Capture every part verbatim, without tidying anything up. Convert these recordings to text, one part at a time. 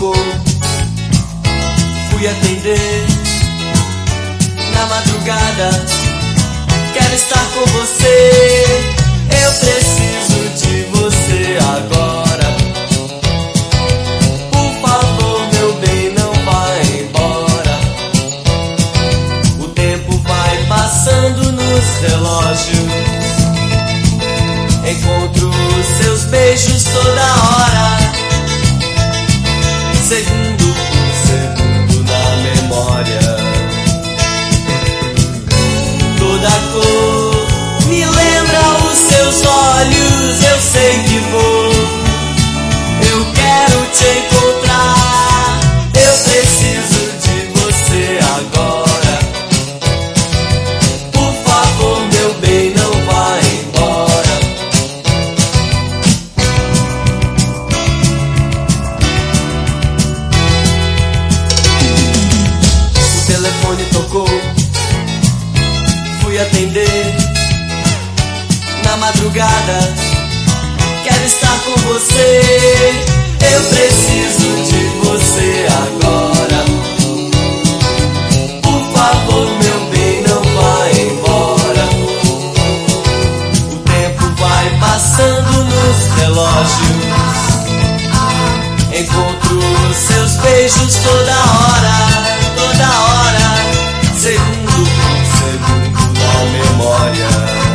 tocou, fui atender. Na madrugada, quero estar com você. Eu preciso de você agora. Por favor, meu bem, não vá embora. O tempo vai passando nos relógios. Encontro seus beijos toda hora, segundo por segundo na memória. Toda cor me lembra os seus olhos. Eu sei que vou, eu quero te encontrar. Eu preciso de você agora. Por favor, meu bem, não vá embora. O telefone tocou, fui atender. Na madrugada, quero estar com você. Eu preciso de você agora. Por favor, meu bem, não vá embora. O tempo vai passando nos relógios. Encontro seus beijos toda hora, toda hora, segundo por segundo na memória.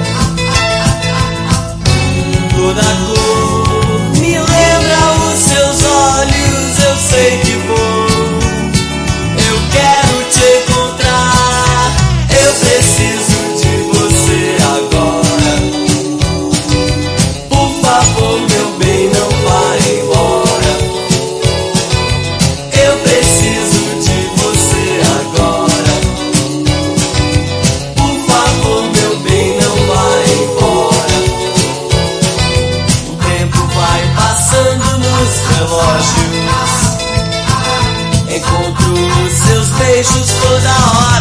Toda cor me lembra os seus olhos. Eu sei que vou, eu quero te encontrar. Eu preciso de você agora. Por favor, meu bem, não vá embora. Eu preciso de você agora. Por favor, meu bem, não vá embora. O tempo vai passando nos relógios. Encontro seus beijos toda hora.